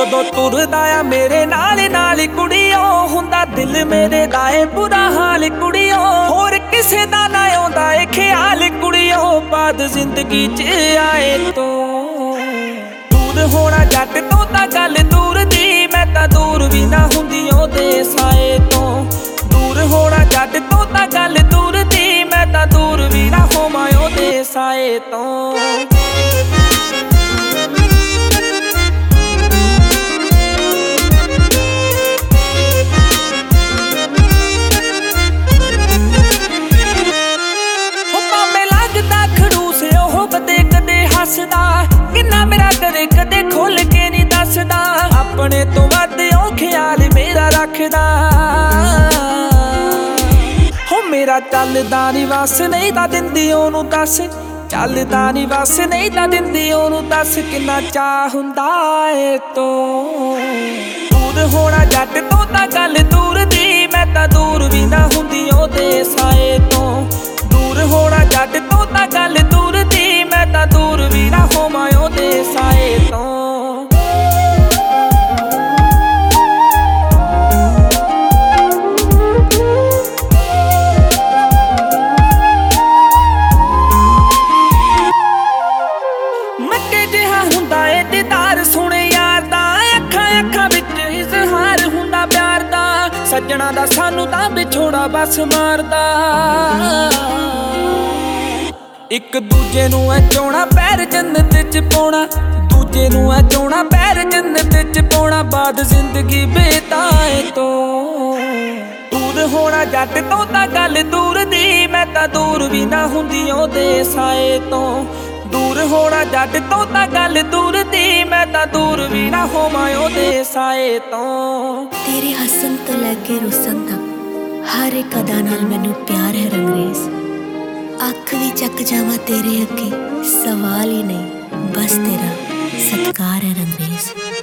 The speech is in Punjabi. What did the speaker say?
ਜਦੋਂ ਤੁਰਦਾ ਆ ਮੇਰੇ ਨਾਲ ਕੁੜੀਓ, ਹੁੰਦਾ ਦਿਲ ਮੇਰੇ ਦਾ ਏ ਬੁਰਾ ਹਾਲ ਕੁੜੀਓ। ਹੋਰ ਕਿਸੇ ਦਾ ਨਾ ਆਉਂਦਾ ਏ ਖਿਆਲ ਕੁੜੀਓ, ਬਾਦ ਜ਼ਿੰਦਗੀ 'ਚ ਆਏ ਤੋਂ। ਦੂਰ ਹੋਣਾ ਜੱਟ ਤੋਂ ਤਾਂ ਗੱਲ ਦੂਰ ਦੀ, ਮੈਂ ਤਾਂ ਦੂਰ ਵੀ ਨਾ ਹੁੰਦੀ ਉਹਦੇ ਸਾਏ ਤੋਂ। ਦੂਰ ਹੋਣਾ ਜੱਟ ਤੋਂ ਤਾਂ ਗੱਲ ਦੂਰ ਦੀ, ਮੈਂ ਤਾਂ ਦੂਰ ਵੀ ਨਾ ਹੋਵਾਂ ਉਹਦੇ ਸਾਏ ਤੋਂ। ਕਿੰਨਾ ਮੇਰਾ ਕਦੇ ਕਦੇ ਖੁੱਲ ਕੇ ਨਹੀਂ ਦੱਸਦਾ, ਆਪਣੇ ਤੋਂ ਵੱਧ ਉਹ ਖਿਆਲ ਮੇਰਾ ਰੱਖਦਾ। ਹੋ ਮੇਰਾ ਚੱਲਦਾ ਨੀ ਵਸ, ਨਹੀਂ ਤਾਂ ਦਿੰਦੀ ਉਹਨੂੰ ਦੱਸ। ਚੱਲਦਾ ਨੀ ਵਸ, ਨਹੀਂ ਤਾਂ ਦਿੰਦੀ ਉਹਨੂੰ ਦੱਸ। ਕਿੰਨਾ ਚਾਹ ਹੁੰਦਾ ਏ ਤੋਂ। ਦੂਰ ਹੋਣਾ ਜੱਟ ਤੋਂ ਤਾਂ ਗੱਲ ਦੂਰ ਦੀ, ਮੈਂ ਤਾਂ ਦੂਰ ਵੀ ਨਾ ਹੁੰਦੀ ਉਹਦੇ ਸਾਏ ਤੋਂ। ਦੂਰ ਹੋਣਾ ਜੱਟ ਤੋਂ ਤਾਂ ਗੱਲ ਦੂਰ ਦੀ, ਮੈਂ ਤਾਂ ਦੂਰ ਵੀ ਨਾ ਹੋਵਾਂ ਉਹਦੇ ਸਾਏ ਤੋਂ। ਮੱਕੇ ਜਿਹਾ ਹੁੰਦਾ ਏ ਦੀਦਾਰ ਸੋਹਣੇ ਯਾਰ ਦਾ, ਅੱਖਾਂ ਅੱਖਾਂ ਵਿੱਚ ਇਜ਼ਹਾਰ ਹੁੰਦਾ ਪਿਆਰ ਦਾ। ਸੱਜਣਾ ਦਾ ਸਾਨੂੰ ਤਾਂ ਵਿਛੋੜਾ ਬਸ ਮਾਰਦਾ। ਇੱਕ ਦੂਜੇ ਨੂੰ ਐ ਚਾਹੁਣਾ ਪੈਰ ਜੰਨਤ 'ਚ ਪਾਉਣਾ, ਦੂਜੇ ਨੂੰ ਐ ਚਾਹੁਣਾ ਪੈਰ ਜੰਨਤ 'ਚ ਪਾਉਣਾ। ਬਾਦ ਜ਼ਿੰਦਗੀ ਬੇਤਾਏ ਤੋਂ। ਦੂਰ ਹੋਣਾ ਜੱਟ ਤੋਂ ਤਾਂ ਗੱਲ ਦੂਰ ਦੀ, ਮੈਂ ਤਾਂ ਦੂਰ ਵੀ ਨਾ ਹੁੰਦੀ ਉਹਦੇ ਸਾਏ ਤੋਂ। ਦੂਰ ਹੋਣਾ ਜੱਟ ਤੋਂ ਤਾਂ ਗੱਲ ਦੂਰ ਦੀ, ਮੈਂ ਤਾਂ ਦੂਰ ਵੀ ਨਾ ਹੋਵਾਂ ਉਹਦੇ ਸਾਏ ਤੋਂ। ਤੇਰੇ ਹੱਸਣ ਤੋਂ ਲੈ ਕੇ ਰੁੱਸਣ ਤੱਕ ਹਰ ਇੱਕ ਅਦਾ ਨਾਲ ਮੈਨੂੰ ਪਿਆਰ ਹੈ ਰੰਗਰੇਜ਼। ਅੱਖ ਵੀ ਚੱਕ ਜਾਵਾਂ ਤੇਰੇ ਅੱਗੇ ਸਵਾਲ ਹੀ ਨਹੀਂ, ਬਸ ਤੇਰਾ ਸਤਿਕਾਰ ਹੈ ਰੰਗਰੇਜ਼।